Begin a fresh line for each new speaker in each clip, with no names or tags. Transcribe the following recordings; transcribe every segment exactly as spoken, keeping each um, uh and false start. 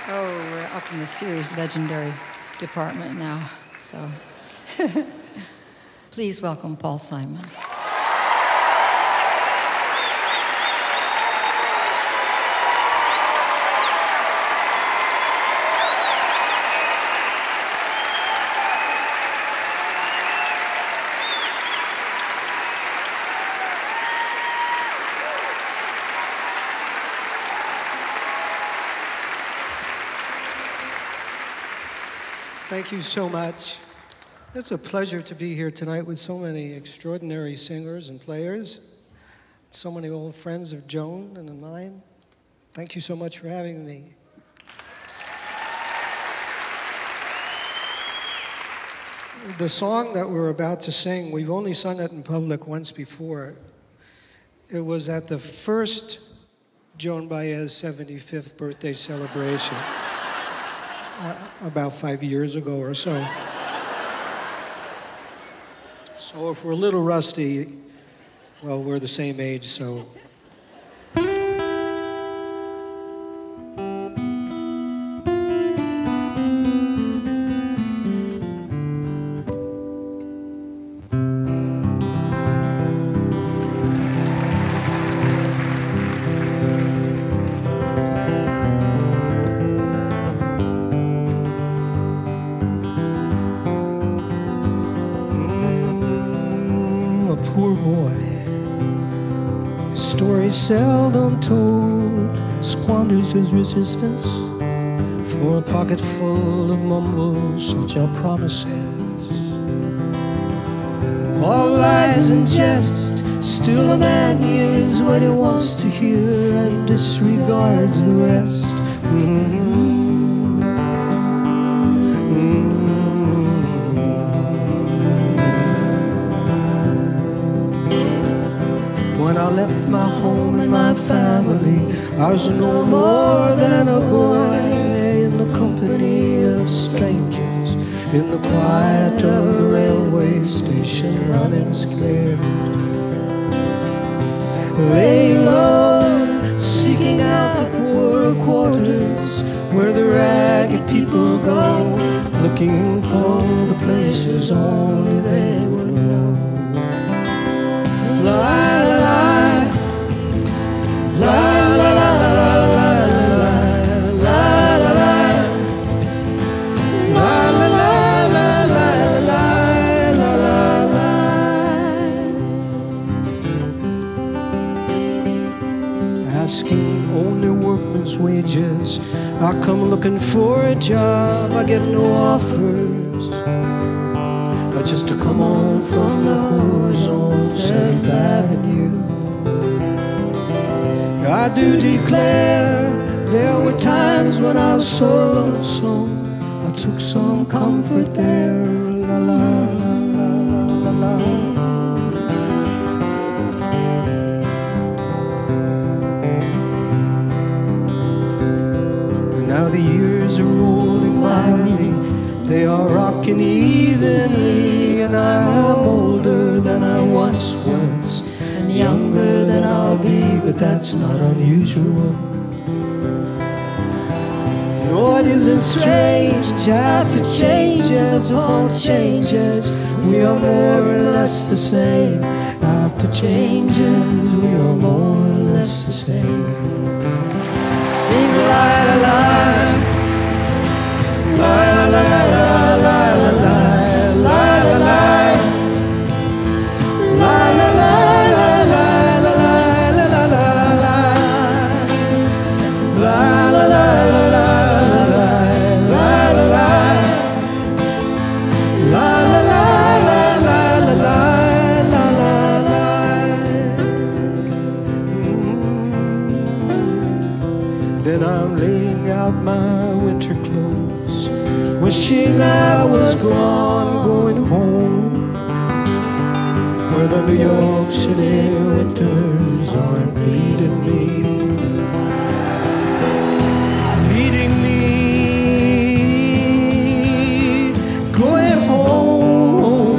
Oh, we're up in the series legendary department now, so please welcome Paul Simon.
Thank you so much. It's a pleasure to be here tonight with so many extraordinary singers and players, so many old friends of Joan and of mine. Thank you so much for having me. The song that we're about to sing, we've only sung it in public once before. It was at the first Joan Baez seventy-fifth birthday celebration. Uh, about five years ago or so. So if we're a little rusty, well, we're the same age, so. Seldom told, squanders his resistance for a pocket full of mumbles, such are promises. All lies and jest, still a man hears what he wants to hear and disregards the rest. Mm-hmm. When I left my home and my family, I was no more than a boy in the company of strangers, in the quiet of the railway station, running scared, laying low, seeking out the poorer quarters where the ragged people go, looking for the places only they would know. La, La la la la la la la la la la la la la la. Asking only workman's wages, I come looking for a job, I get no offers. I just to come on from the whores on Seventh Avenue. I do declare there were times when I was so lonesome, I took some comfort there. La la la la la la. And now the years are rolling by me, they are rocking evenly, and I am older than I once was, younger than I'll be, but that's not unusual. No, it isn't strange, after changes upon changes, we are more or less the same. After changes, we are more or less the same. Sing la la la, la la la la la la la la la la la la. Then I'm laying out my winter clothes, wishing I was gone, going home, where the New York City winters aren't bleeding me, leading me, going home.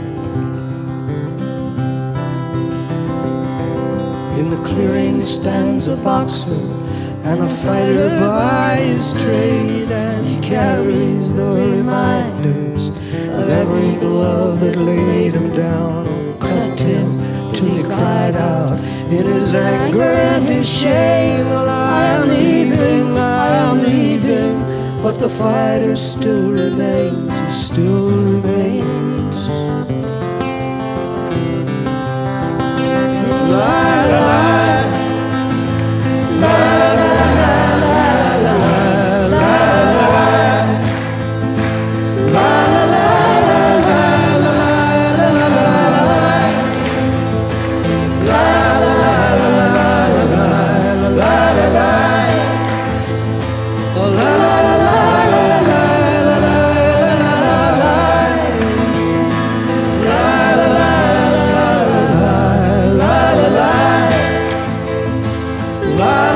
In the clearing stands son's a boxer and a fighter by his trade, and he carries the reminders of every glove that laid him down or cut him till he cried out in his anger and his shame, well, I am leaving, I am leaving, but the fighter still remains, he still remains. Sing, la, la, la, la, la,